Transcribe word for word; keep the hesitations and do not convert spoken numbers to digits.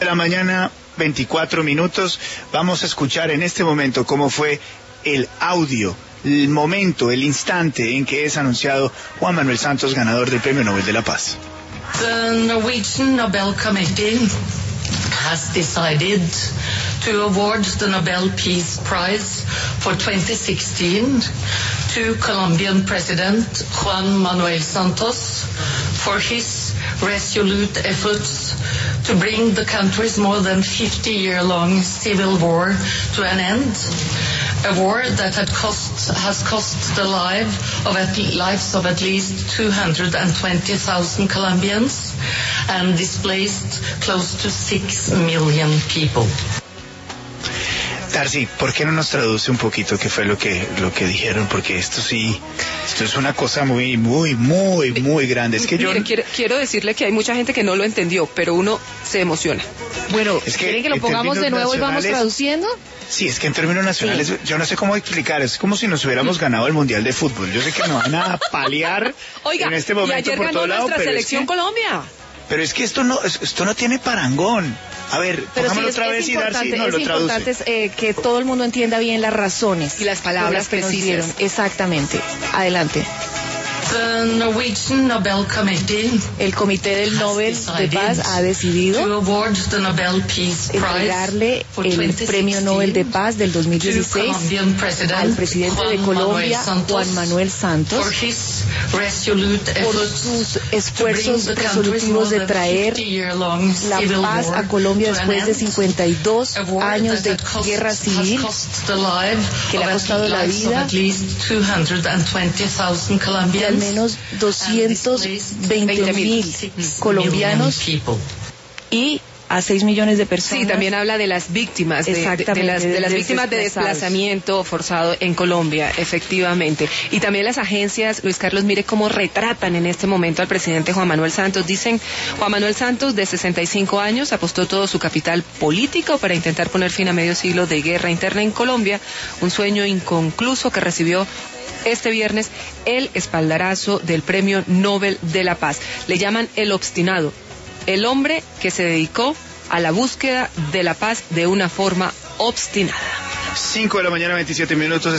De la mañana, veinticuatro minutos. Vamos a escuchar en este momento cómo fue el audio, el momento, el instante en que es anunciado Juan Manuel Santos ganador del Premio Nobel de la Paz. The Norwegian Nobel Committee has decided to award the Nobel Peace Prize for twenty sixteen to Colombian President Juan Manuel Santos for his resolute efforts to bring the country's more than fifty-year-long civil war to an end, a war that had cost, has cost the life of at, lives of at least two hundred twenty thousand Colombians and displaced close to six million people. Darcy, ¿por qué no nos traduce un poquito qué fue lo que lo que dijeron? Porque esto sí, esto es una cosa muy, muy, muy, muy grande. Es que yo... Mire, quiero, quiero decirle que hay mucha gente que no lo entendió, pero uno se emociona. Bueno, es que ¿quieren que lo pongamos de nuevo y vamos traduciendo? Sí, es que en términos nacionales, sí. Yo no sé cómo explicar, es como si nos hubiéramos ganado el Mundial de Fútbol. Yo sé que nos van a paliar Oiga, en este momento y ayer por ganó todo lado, nuestra pero selección es que, Colombia. Pero es que esto no, esto no tiene parangón. A ver, pero pongámoslo sí, es, otra es vez y Darcy no es lo importante traduce. eh, que todo el mundo entienda bien las razones y las palabras que nos dieron. Exactamente. Adelante. The Norwegian Nobel Committee, el Comité del Nobel de Paz ha decidido entregarle el Premio Nobel de Paz del dos mil dieciséis al presidente de Colombia, Juan Manuel Santos, por sus esfuerzos resolutivos de traer la paz a Colombia después de cincuenta y dos años de guerra civil que le ha costado la vida de al menos doscientos veinte mil colombianos y a seis millones de personas. Sí, también habla de las víctimas, de, de, de las, de las de víctimas de desplazamiento forzado en Colombia, efectivamente. Y también las agencias, Luis Carlos, mire cómo retratan en este momento al presidente Juan Manuel Santos. Dicen, Juan Manuel Santos, de sesenta y cinco años, apostó todo su capital político para intentar poner fin a medio siglo de guerra interna en Colombia, un sueño inconcluso que recibió este viernes el espaldarazo del Premio Nobel de la Paz. Le llaman el obstinado, el hombre que se dedicó a la búsqueda de la paz de una forma obstinada. cinco de la mañana, veintisiete minutos.